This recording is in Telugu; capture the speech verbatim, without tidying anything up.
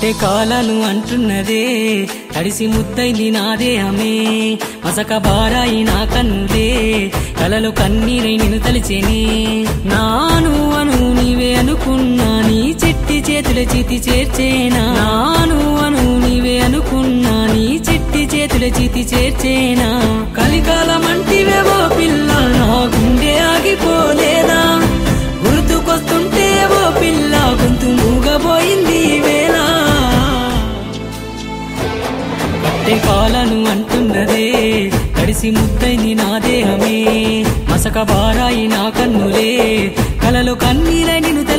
కట్టె కాలను అంటున్నదే తడిసి ముద్దైంది నా దేహమే మసక బారాయి నా కన్నులే కలలు కన్నీరై నిన్ను తలిచేనే నాను అను నీవే అనుకున్నా నీ చిట్టి చేతుల చితి చేర్చేనా నాను అను నీవే అనుకున్నా నీ చిట్టి చేతుల చితి చేర్చేనా కలికాలం అంటివేవో పిల్ల నా గుండె ఆగిపోలేదా గుర్తుకొస్తుంటే ఓ పిల్ల గొంతు మూగబోయింది వేళ కట్టె కాలను అంటున్నదే తడిసి ముద్దైంది నా దేహమే మసక బారాయి నా కన్నులే కలలు కన్నీరై నిన్ను